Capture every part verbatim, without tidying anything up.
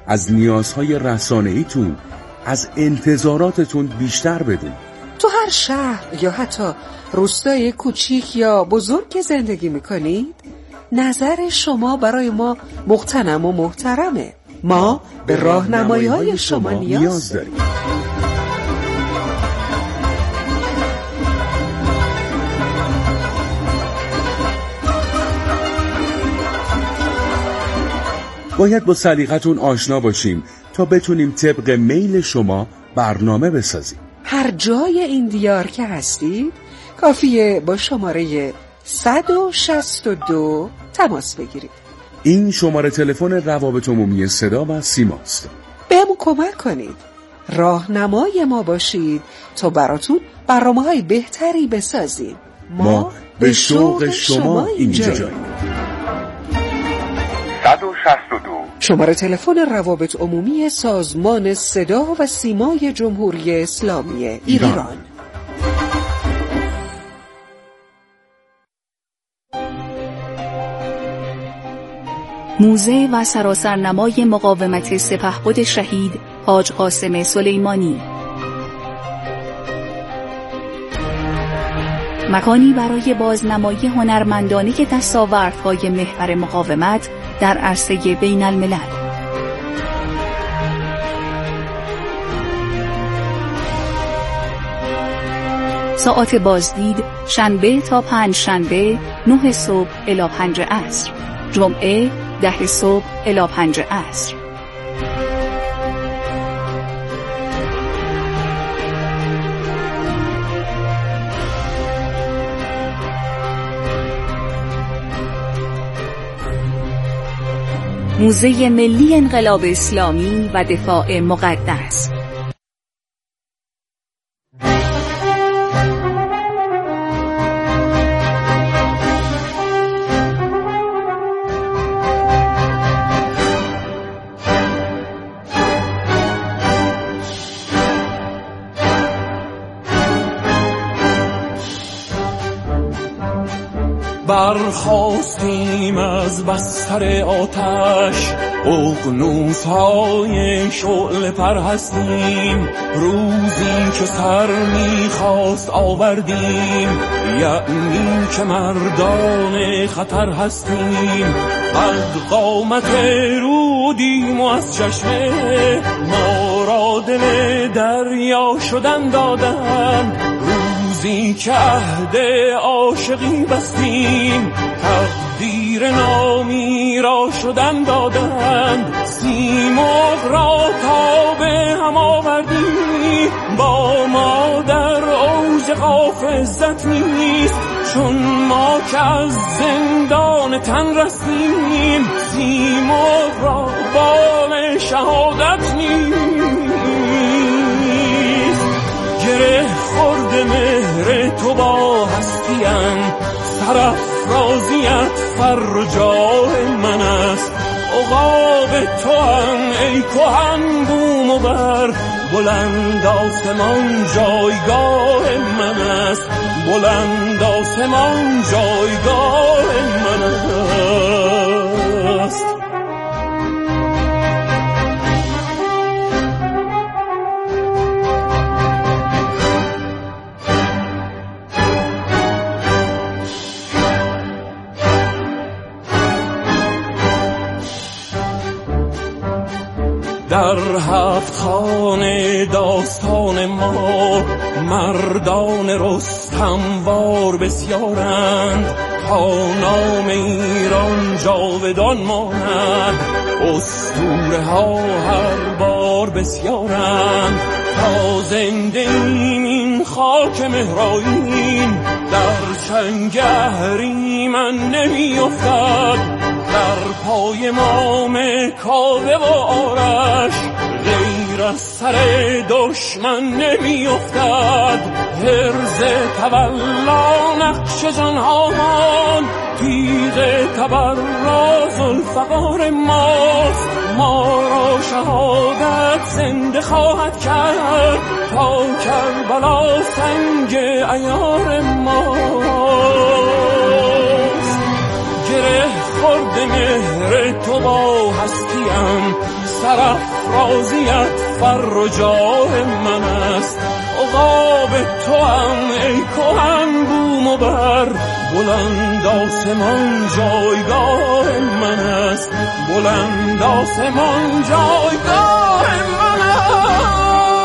از نیازهای رسانه‌ایتون، از انتظاراتتون بیشتر بدون. تو هر شهر یا حتی روستای کوچیک یا بزرگ که زندگی میکنید، نظر شما برای ما مغتنم و محترمه. ما به راهنمایی‌های شما نیاز داریم. باید با سلیقتون آشنا باشیم تا بتونیم طبق میل شما برنامه بسازیم. هر جای این دیار که هستید کافیه با شماره صد و شصت و دو تماس بگیرید. این شماره تلفن روابط عمومی صدا و سیماست. بهمون کمک کنید، راهنمای ما باشید تا براتون برنامه‌های بهتری بسازیم. ما, ما به شوق شما اینجاییم. صد و شصت و دو شماره تلفن روابط عمومی سازمان صدا و سیمای جمهوری اسلامی ایران, ایران. موزه و سراسرنمای مقاومت سپهبد شهید حاج قاسم سلیمانی، مکانی برای بازنمایی هنرمندانه دستاوردهای محور مقاومت در عرصه بین الملل. ساعت بازدید شنبه تا پنج شنبه نه صبح الی پنج عصر، جمعه ده صبح الی پنج عصر. موزه ملی انقلاب اسلامی و دفاع مقدس. برخاستیم از بستر آتش، اقنوس های شعله پر هستیم. روزی که سر میخواست آوردیم، یعنی که مردان خطر هستیم. قد قامت رودیم و از چشمه ما را دل دریا شدن دادن. روزی که عهد عاشقی بستیم، تقدیر نامی را شدن دادند. سیمرغ را تا به هم آوردیم، با ما در اوج قاف عزت نیست. چون ما که از زندان تن رستیم، سیمرغ را بال شهادت نیست. گره خورد مهر تو با هستیم، سرافرازیت فرجاه من است. عقاب تو هم ای کهن بوم و بر، بلند آسمان جایگاه من است. بلند آسمان جایگاه من است. در هفت خانه داستان ما، مردان رستموار بسیارند. تا نام ایران جاودان ماند، اسطوره ها هر بار بسیارند. تا زنده ایم این خاک مهرائین، در چنگ اهریمن نمی افتد. در پای مام کاوه و آرش، غیر از سر دشمن نمی افتد. حرز تولا نقش جانهامان، تیغ تبرا ذوالفقار ماست. ما را شهادت زنده خواهد کرد، تا کربلا سنگ عیار ماست. گره خورد مهر تو با هستیم، سرافرازیت فر و جاه من است. عقاب تو هم ای کهن بوم و بر، بلند آسمان جایگاه من است. بلند آسمان جایگاه من است.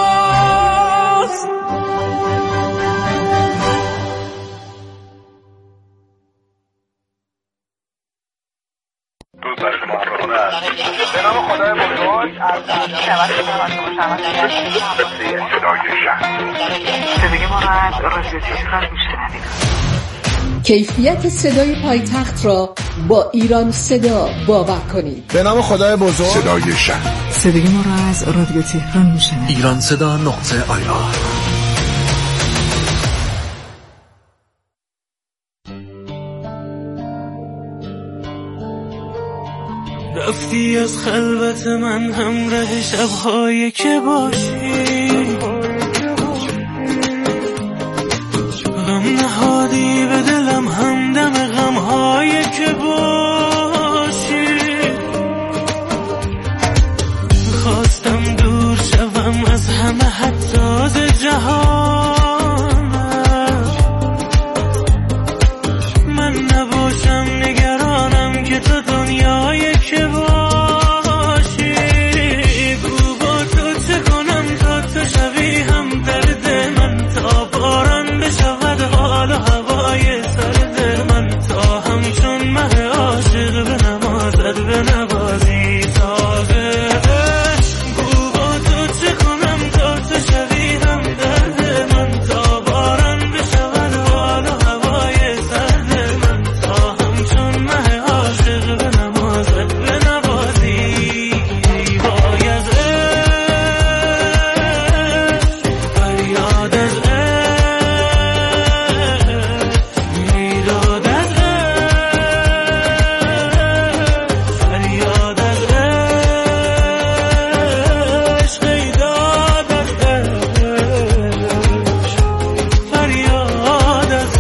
به نام خدای بزرگ از صدای ما را از رادیو تهران میشنوید. کیفیت صدای پایتخت را با ایران صدا باور کنید. به نام خدای بزرگ صدای شهر. صدای ما را از رادیو تهران میشنوید. ایران صدا نقطه آی آر. رفتی از خلوت من همراه شب‌هایی که باشی، غم نهادی به دلم همدم غم‌هایی که باشی. خواستم دور شوم از همه حتی از جهان، من نباشم نگرانم که تو دنیای که باشی. گو با تو چه کنم تا تو شوی هم درد من، تا باران بشود حال و هوای سرد من، تا همچون مه عاشق به نمازت به نوازی تازه. گو با تو چه کنم تا تو شوی هم درد من، تا باران بشود حال و هوای سرد من، تا همچون مه عاشق به نمازت به نوازی. باید فریاد از میداد از فریاد از عشق، ایداد از فریاد از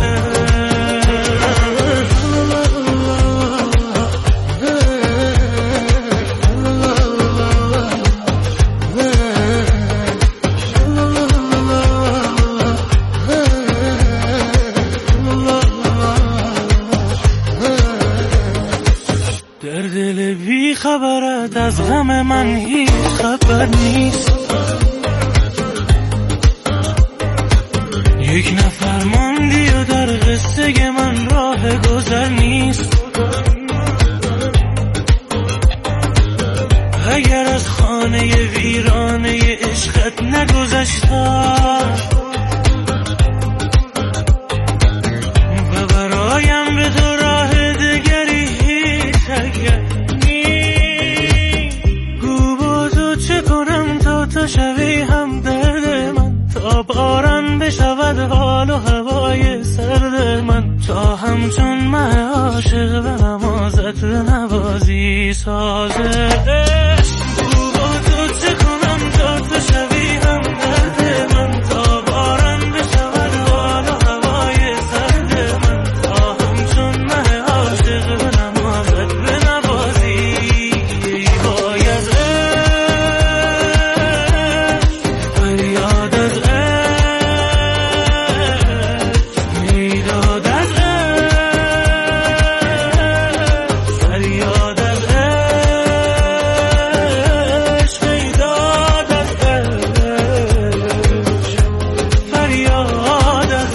در دل بی خبرت از غم من هیچ خبر نیست. یک نفر ماندی و در قصه من راه گذر نیست. اگر از خانه ویرانه عشقت نگذشتم و برایم به تو راه دگری هیچ اگر نیست. گو با تو چه کنم تا تو شوی هم درد من، تا باران بشود حال و هوای سرد من، تا همچون مه عاشق به نمازت به نوازی سازه. گو با تو چه کنم تا تو شوی هم درد من، تا باران بشود حال و هوای سرد من، تا همچون مه عاشق به نمازت به نوازی. باید فریاد از میداد از فریاد از عشق، ایداد از فریاد از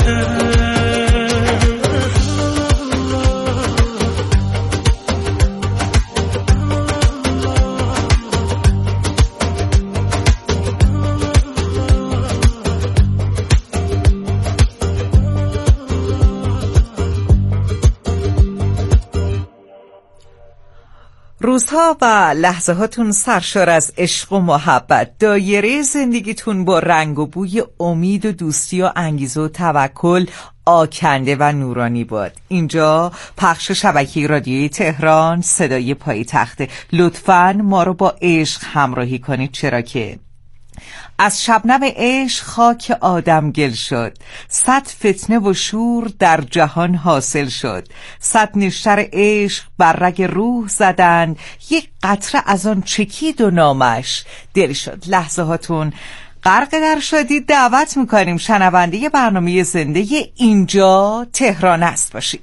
روزها و لحظه هاتون سرشار از عشق و محبت، دایره زندگیتون با رنگ و بوی امید و دوستی و انگیزه و توکل آکنده و نورانی باد. اینجا پخش شبکه رادیویی تهران، صدای پایتخت. لطفاً ما رو با عشق همراهی کنید، چرا که از شبنم عشق خاک آدم گل شد، صد فتنه و شور در جهان حاصل شد. صد نشتر عشق بر رگ روح زدند، یک قطره از آن چکید و نامش دل شد. لحظه هاتون غرق در شدید. دعوت میکنیم شنونده برنامه زنده اینجا تهران است باشید.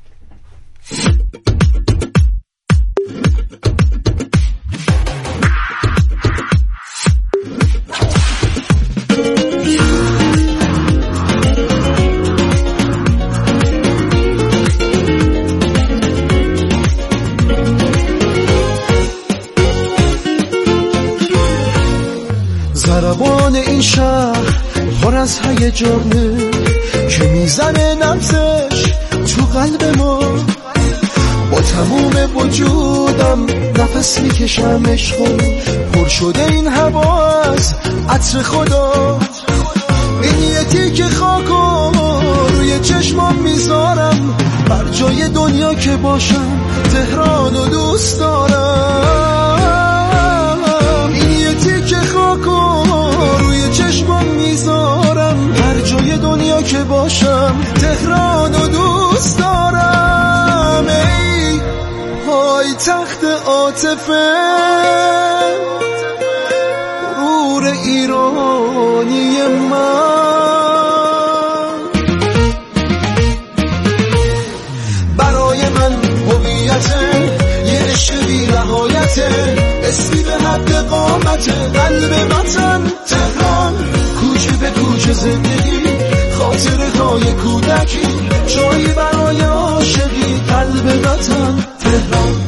ضربان این شهر پر از هیجانه که میزنه نبضش تو قلب ما. با تموم وجودم نفس میکشم عشقو، پر شده این هوا از عطر خدا. این یه تیکه خاکو روی چشمام میذارم، بر جای دنیا که باشم تهرانو دوست دارم. این یه تیکه خاکو روی چشمام میذارم، هر جای دنیا که باشم تهرانو دوست دارم. ای پای تخت عاطفه غرور ایرانی من، برای من هویته یه عشق بی نهایته، اسمی به حد قامته، قلب وطن تهران. کوچه به کوچه زندگی، خاطره های کودکی، جایی برای عاشقی، قلب وطن تهران.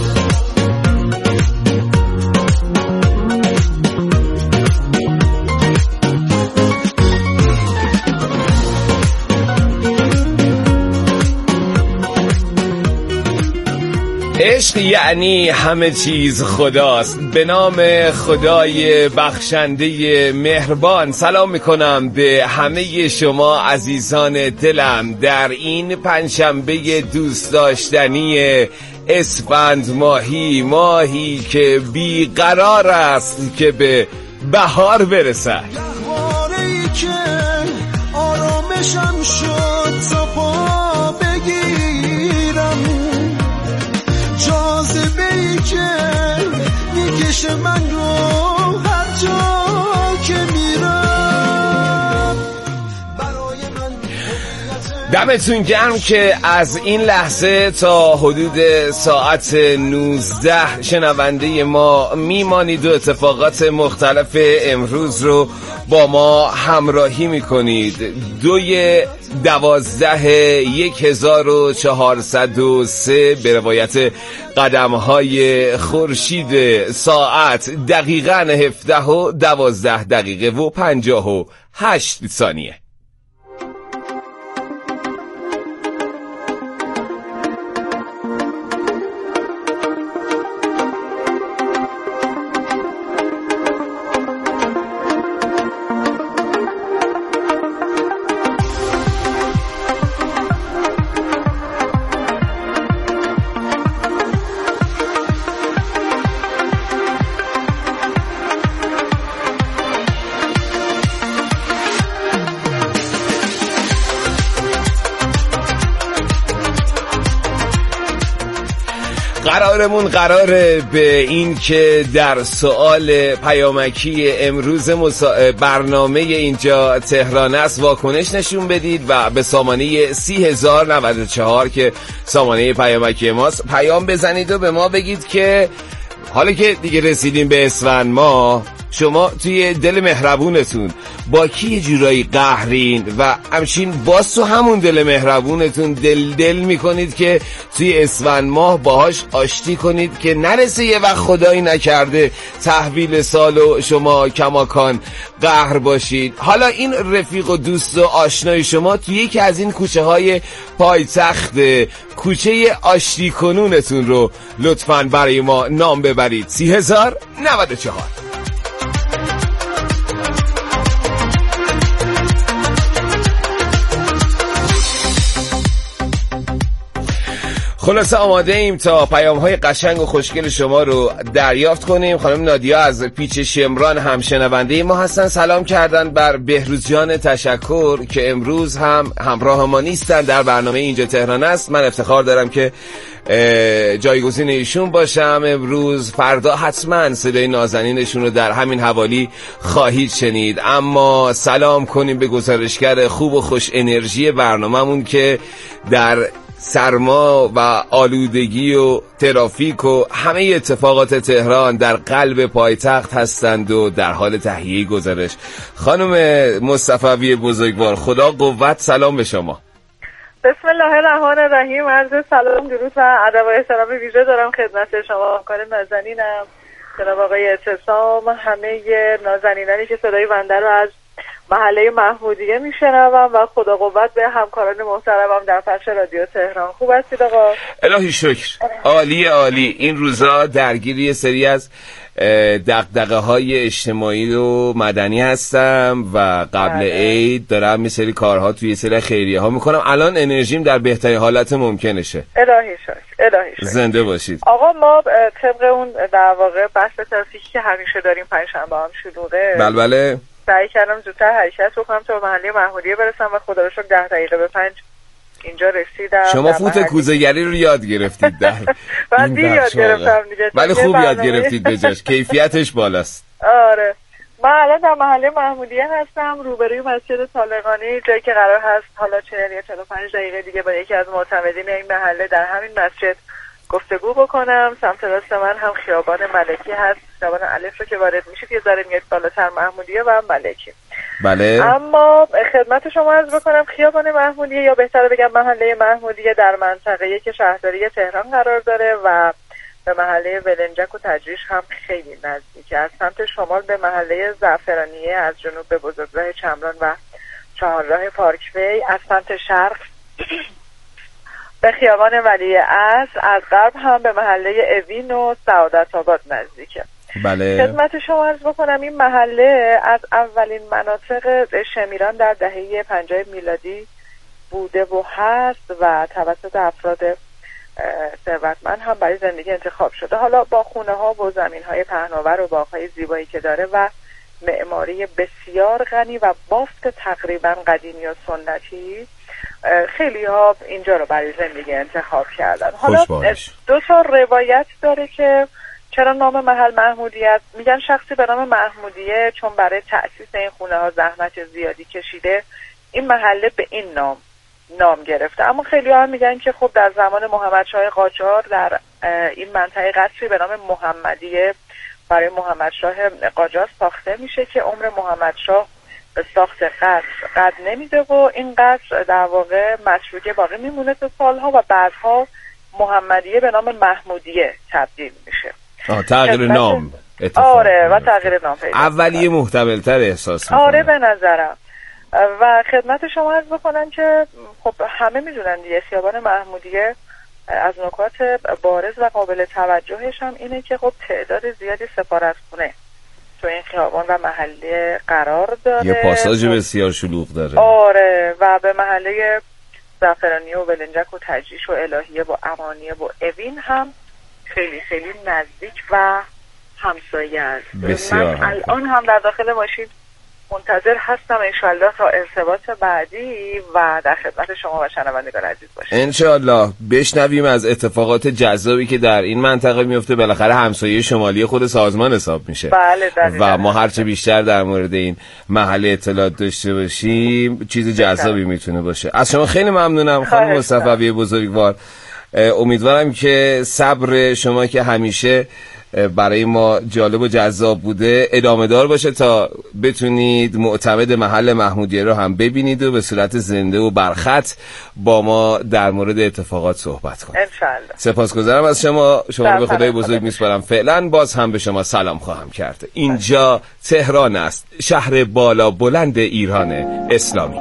عشق یعنی همه چیز خداست. به نام خدای بخشنده مهربان سلام میکنم به همه شما عزیزان دلم در این پنجشنبه دوست داشتنی اسفند ماهی، ماهی که بیقرار است که به بهار برسد. گهواره‌ای که آرامشم شد تا پا بگیرم، جاذبه‌ای که میکشه من رو هر جا که میرم. برای من دمتون گرم که از این لحظه تا حدود ساعت نوزده شنونده ما میمانید و اتفاقات مختلف امروز رو با ما همراهی میکنید. دوی دوازده یک هزار و چهارصد و سه به روایت قدم های خورشید ساعت دقیقاً هفده و دوازده دقیقه و پنجاه و هشت ثانیه. قرارمون قراره به این که در سوال پیامکی امروز مسا... برنامه اینجا تهران است واکنش نشون بدید و به سامانه سی هزار و نود و چهار که سامانه پیامکی ماست پیام بزنید و به ما بگید که حالا که دیگه رسیدیم به اسفند ماه، شما توی دل مهربونتون با کی یه جورایی قهرین و همچین باز تو همون دل مهربونتون دل دل میکنید که توی اسفند ماه باهاش آشتی کنید که نرسه یه وقت خدایی نکرده تحویل سال و شما کماکان قهر باشید. حالا این رفیق و دوست و آشنای شما توی یکی از این کوچه های پایتخت کوچه آشتی کنونتون رو لطفاً برای ما نام ببرید. سی هزار نود و چهار. خلاصه آماده ایم تا پیام های قشنگ و خوشگل شما رو دریافت کنیم. خانم نادیا از پیچ شمران هم شنونده ما هستن، سلام کردن بر بهروز جان تشکر که امروز هم همراه ما نیستن در برنامه اینجا تهران است. من افتخار دارم که جایگزین ایشون باشم امروز. فردا حتما صدای نازنینشون رو در همین حوالی خواهید شنید. اما سلام کنیم به گزارشگر خوب و خوش انرژی برنامه‌مون که در سرما و آلودگی و ترافیک و همه اتفاقات تهران در قلب پایتخت هستند و در حال تهیه گزارش. خانم مصطفی بزرگوار، خدا قوت، سلام به شما. بسم الله الرحمن الرحیم. عرض سلام، درود و ادب و احترام ویژه دارم خدمت شما همکار نازنینم جناب آقای اعتصام، همه نازنینانی که صدای بنده رو از محله محمودیه میشنوم و خدا قوت به همکاران محترمم در پخش رادیو تهران. خوب هستید آقا؟ الهی شکر، عالی عالی. این روزا درگیری سری از دغدغه های اجتماعی و مدنی هستم و قبل عید دارم یه سری کارها توی یه سری خیریه ها میکنم. الان انرژیم در بهترین حالت ممکنشه. الهی شکر، الهی شکر. زنده باشید. آقا ما طبق اون در واقع بحث ترافیکی که همیشه داریم پنجشنبه هم شلوغه، بله بله، سعی کردم زودتر حرکت بکنم تا محله محمودیه برسم و خدا رو شکر ده دقیقه به پنج اینجا رسیدم. شما فوت کوزه‌گری رو یاد گرفتید در این دیر یاد گرفتم دیگه، ولی خوب یاد گرفتید بجاش، کیفیتش بالاست. آره، من الان در محله محمودیه هستم، روبروی مسجد طالقانی، جایی که قرار هست حالا چهل یا چهل و پنج دقیقه دیگه با یکی از معتمدین این محله در همین مسجد گفتگو بکنم. سمت راست من هم خیابان ملکی هست، خیابان الف رو که وارد میشید یه ذره میاد بالاتر محمودیه و ملکی. بله. اما خدمت شما عرض بکنم خیابان محمودیه، یا بهتره بگم محله محمودیه، در منطقه‌ای که شهرداری تهران قرار داره و به محله ولنجک و تجریش هم خیلی نزدیکه. از سمت شمال به محله زعفرانیه، از جنوب به بزرگراه چمران و چهارراه پارکوی، از سمت شرق به خیابان ولیعصر، از غرب هم به محله اوین و سعادت آباد نزدیکه. بله. خدمت شما عرض بکنم این محله از اولین مناطق شمیران در دهه پنجاه میلادی بوده و هست و توسط افراد ثروتمند هم برای زندگی انتخاب شده. حالا با خونه ها و زمین های پهناور و باغ‌های زیبایی که داره و معماری بسیار غنی و بافت تقریبا قدیمی و سنتی، خیلی ها اینجا رو برای زندگی انتخاب کردن. حالا دو تا روایت داره که چرا نام محل محمودیه است. میگن شخصی به نام محمودیه چون برای تأسیس این خونه ها زحمت زیادی کشیده، این محله به این نام نام گرفته. اما خیلی ها هم میگن که خب در زمان محمدشاه قاجار در این منطقه قصری به نام محمدیه برای محمدشاه قاجار ساخته میشه که عمر محمدشاه به ساخت قصر قد نمیده و این قصر در واقع مشروطه باقی میمونه تا سالها و بعدها محمدیه به نام محمودیه تبدیل میشه. آه تغییر نام اتفاق. آره و تغییر نام پیدا. اولیه محتمل‌تر احساس میکنم. آره به نظرم. و خدمت شما عرض بکنم که خب همه میدونن دیگه خیابان محمودیه از نکات بارز و قابل توجهش هم اینه که خب تعداد زیادی سفارتخونه تو این خیابان و محله قرار داره. یه پاساژ بسیار شلوغ داره. آره و به محله زعفرانیه و ولنجک و تجریش و الهیه و امانیه و اوین هم خیلی خیلی نزدیک و همسایه است. بسیار من الان هم در داخل ماشین منتظر هستم انشالله تا ارتباط بعدی و در خدمت شما و شنوندگان عزیز باشم. انشالله بشنویم از اتفاقات جذابی که در این منطقه میفته. بالاخره همسایه شمالی خود سازمان حساب میشه. بله و ما هرچه بیشتر در مورد این محله اطلاعات داشته باشیم چیز جذابی میتونه باشه. از شما خیلی ممنونم خانم مصطفی بزرگوار. امیدوارم که صبر شما که همیشه برای ما جالب و جذاب بوده ادامه دار باشه تا بتونید معتمد محل محمودیه رو هم ببینید و به صورت زنده و برخط با ما در مورد اتفاقات صحبت کنید. انشالله. سپاسگزارم از شما. شما رو به خدای بزرگ میسپارم. فعلا باز هم به شما سلام خواهم کرد. اینجا تهران است، شهر بالا بلند ایران اسلامی.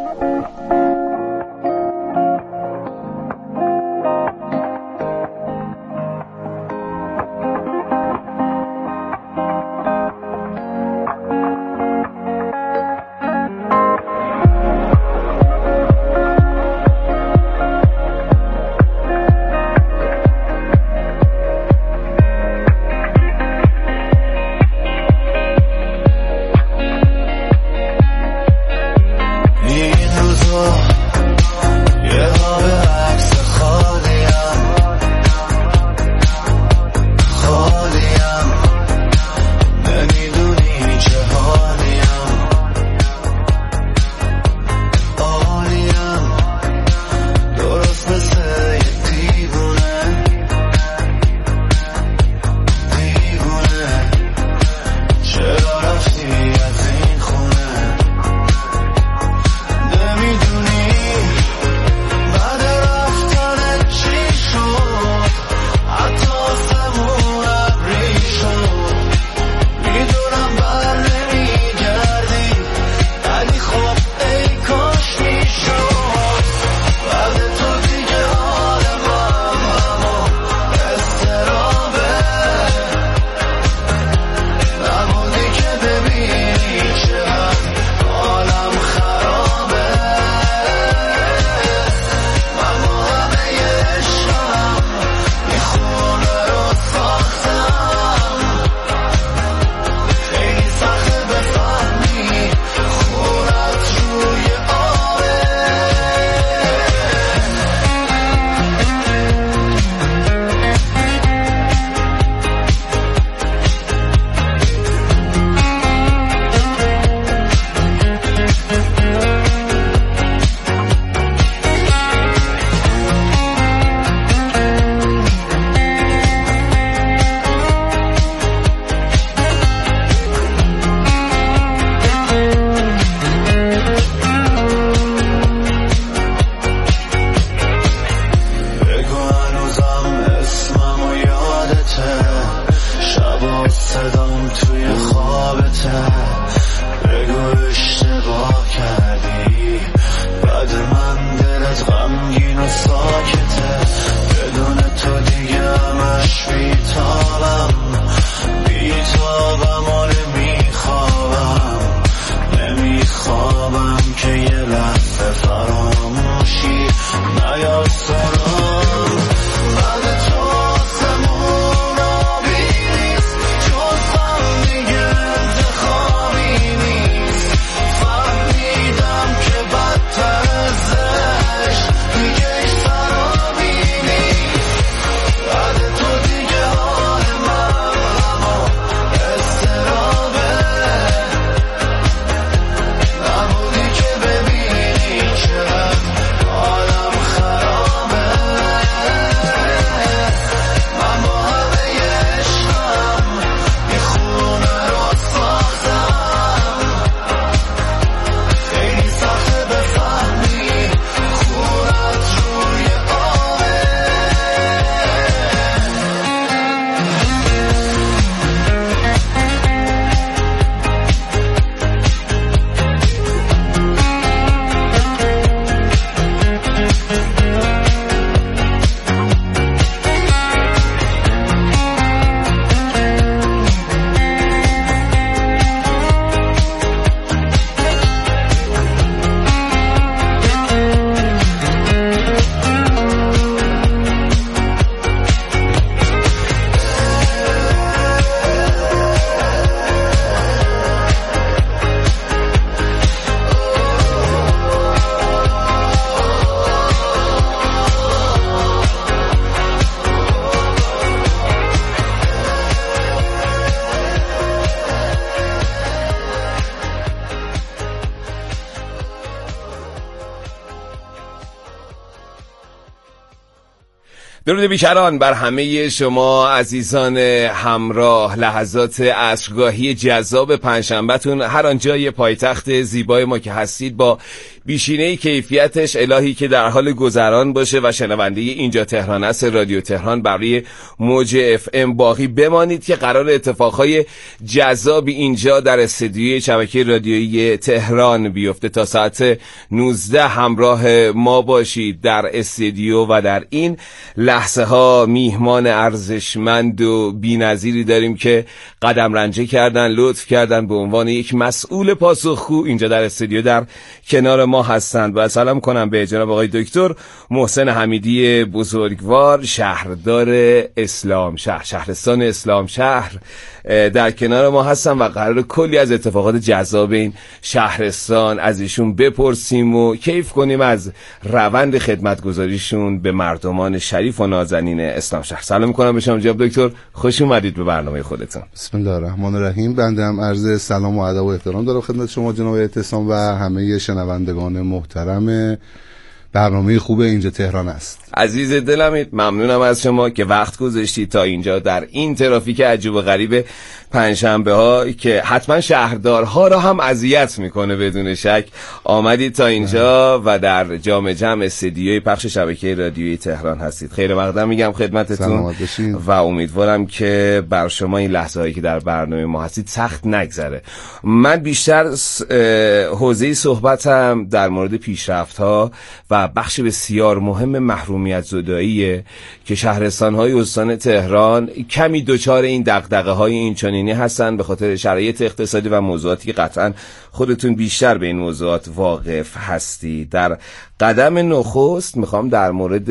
درود بیکران بر همه شما عزیزان همراه. لحظات عصرگاهی جذاب پنجشنبه‌تون هر آنجای پایتخت زیبای ما که هستید با بیشینه کیفیتش الهی که در حال گذران باشه و شنونده اینجا تهران است رادیو تهران برای موج اف ام باقی بمانید که قرار اتفاقهای جذابی اینجا در استودیوی شبکه رادیویی تهران بیفته. تا ساعت نوزده همراه ما باشید در استودیو و در این لحظه ها میهمان ارزشمند و بی‌نظیری داریم که قدم رنجه کردن، لطف کردن به عنوان یک مسئول پاسخگو اینجا در استودیو در کنار ما هستند. و سلام کنم به جناب آقای دکتر محسن حمیدی بزرگوار، شهردار اسلام شهر، شهرستان اسلام شهر در کنار ما هستن و قرار کلی از اتفاقات جذاب این شهرستان از ایشون بپرسیم و کیف کنیم از روند خدمتگزاریشون به مردمان شریف و نازنین اسلام شهر. سلام میکنم به شما جناب دکتر، خوش اومدید به برنامه خودتون. بسم الله الرحمن الرحیم. بنده هم عرض سلام و ادب و احترام دارم خدمت شما جناب اعتصام و همه شنوندگان محترم برنامه خوب اینجا تهران است. عزیز دلمید، ممنونم از شما که وقت گذاشتید تا اینجا در این ترافیک عجیب و غریب پنجشنبه ها که حتما شهردارها را هم اذیت میکنه بدون شک آمدید تا اینجا و در جام جمع استدیوی پخش شبکه رادیویی تهران هستید. خیر مقدم میگم خدمتتون و امیدوارم که بر شما این لحظه هایی که در برنامه ما هستید سخت نگذره. من بیشتر حوزه صحبتم در مورد پیشرفت ها و بخش بسیار مهم محرومیت زداییه که شهرستان های استان تهران کمی دچار این دغدغه های این چنینی هستن به خاطر شرایط اقتصادی و موضوعاتی که قطعا خودتون بیشتر به این موضوعات واقف هستی. در قدم نخست میخوام در مورد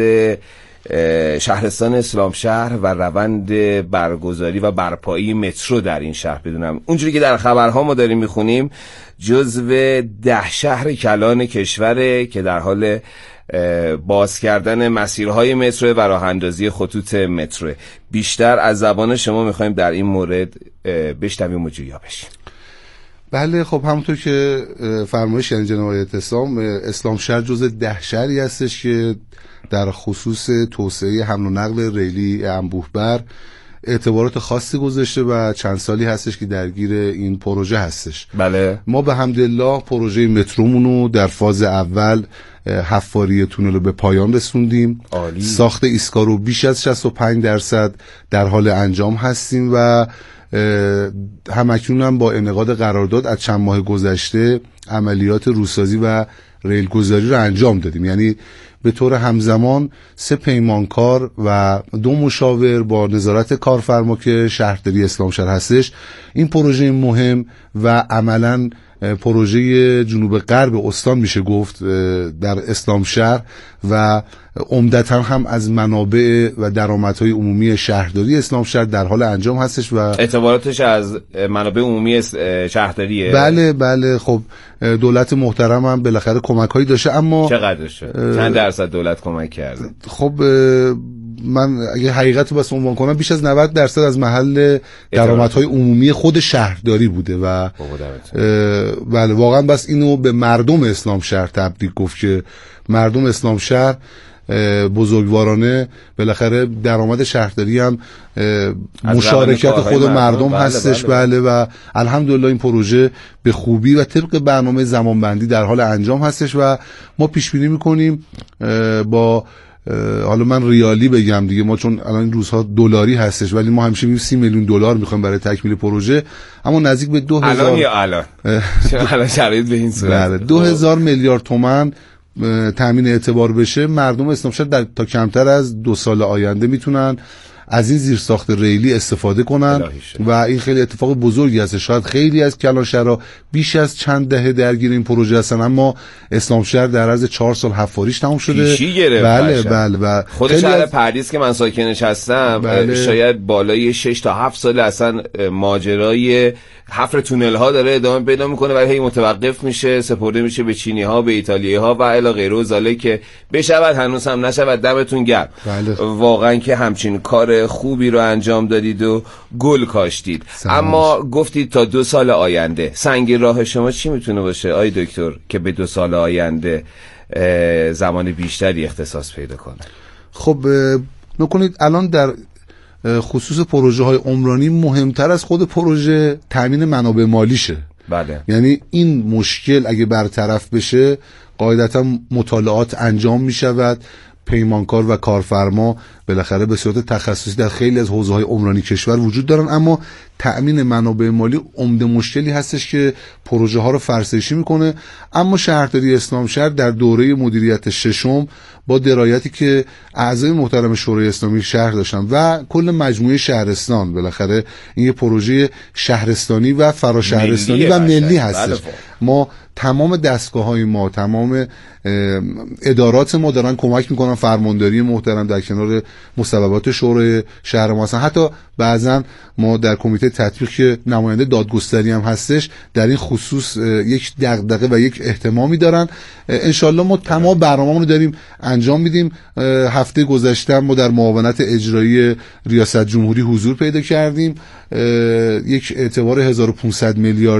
شهرستان اسلام شهر و روند برگزاری و برپایی مترو در این شهر بدونم. اونجوری که در خبرها ما داریم میخونیم جزو ده شهر کلان کشوره که در حال باز کردن مسیرهای مترو و راه اندازی خطوط مترو. بیشتر از زبان شما میخوایم در این مورد بشنویم و جویا بشیم. بله، خب همونطور که فرمایش کردین جناب اعتصام، اسلام شهر جزو ده شهری هستش که در خصوص توسعه حمل و نقل ریلی انبوه بر اعتبارات خاصی گذاشته و چند سالی هستش که درگیر این پروژه هستش. بله، ما به حمدالله پروژه مترومونو در فاز اول حفاری تونل رو به پایان رسوندیم. عالی. ساخت ایستگاه رو بیش از شصت و پنج درصد در حال انجام هستیم و همکنون هم با انعقاد قرارداد از چند ماه گذشته عملیات روسازی و ریل گذاری رو انجام دادیم. یعنی به طور همزمان سه پیمانکار و دو مشاور با نظارت کارفرما که شهرداری اسلام شهر هستش این پروژه مهم و عملاً پروژه جنوب غرب استان میشه گفت در اسلام شهر و عمدتاً هم از منابع و درآمدهای عمومی شهرداری اسلام شهر در حال انجام هستش و اعتباراتش از منابع عمومی شهرداریه. بله بله. خب دولت محترم هم بالاخره کمک‌هایی داشته، اما چقدر شد؟ چند درصد دولت کمک کرده؟ خب من اگه حقیقت رو بس عنوان کنم بیش از نود درصد از محل درآمدهای عمومی خود شهرداری بوده و بله واقعا بس اینو به مردم اسلام شهر تبریک گفت که مردم اسلام شهر بزرگوارانه بالاخره درآمد شهرداری هم مشارکت خود مردم بله هستش. بله, بله. بله و الحمدلله این پروژه به خوبی و طبق برنامه زمانبندی در حال انجام هستش و ما پیش بینی میکنیم با حالا من ریالی بگم دیگه، ما چون الان این روزها دلاری هستش ولی ما همیشه میگیم سی میلیون دلار میخوایم برای تکمیل پروژه، اما نزدیک به دو هزار الان یا الان الان شرایط به این صورت دو هزار میلیارد تومان تامین اعتبار بشه. مردم اسلام شهر در تا کمتر از دو سال آینده میتونن از این زیرساخت ریلی استفاده کنن و این خیلی اتفاق بزرگی هست. شاید خیلی از کلانشهرها بیش از چند دهه درگیر این پروژه هستن، اما اسلام شهر در عرض چهار سال حفاریش تموم شده. پیشی گرفت. بله بله. و خود شهر از... پردیس که من ساکنش هستم بله. شاید بالای شش تا هفت سال اصلا ماجرای حفر تونل ها داره ادامه پیدا میکنه ولی هی متوقف میشه، سپرده میشه به چینی ها، به ایتالیایی ها و الی غیره و ذالک که بشود هنوز هم نشود. دمتون گرم. بله. واقعا که همچین کار خوبی رو انجام دادید و گل کاشتید. اما گفتید تا دو سال آینده سنگ راه شما چی میتونه باشه آی دکتر که به دو سال آینده زمان بیشتری اختصاص پیدا کنه؟ خب نکنید الان در خصوص پروژه های عمرانی مهمتر از خود پروژه تامین منابع مالیشه. بله. یعنی این مشکل اگه برطرف بشه قاعدتا مطالعات انجام می شود، پیمانکار و کارفرما بالاخره به صورت تخصصی در خیلی از حوزه‌های عمرانی کشور وجود دارن، اما تأمین منابع مالی عمده مشکلی هستش که پروژه ها رو فرسایشی میکنه. اما شهرداری اسلام شهر در دوره مدیریت ششم با درایتی که اعضای محترم شورای اسلامی شهر داشتن و کل مجموعه شهرستان، بالاخره این یه پروژه شهرستانی و فراشهرستانی و ملی هستش، ما تمام دستگاه های ما، تمام ادارات ما دارن کمک میکنن، فرمانداری محترم در کنار مصوبات شورای شهر ما هستن. حتی بعضا ما در کمیته تطبیق که نماینده دادگستری هم هستش در این خصوص یک دغدغه و یک اهتمامی دارن. انشالله ما تمام برنامه‌مون رو داریم انجام میدیم. هفته گذشته ما در معاونت اجرایی ریاست جمهوری حضور پیدا کردیم، یک اعتبار هزار و پانصد میلیارد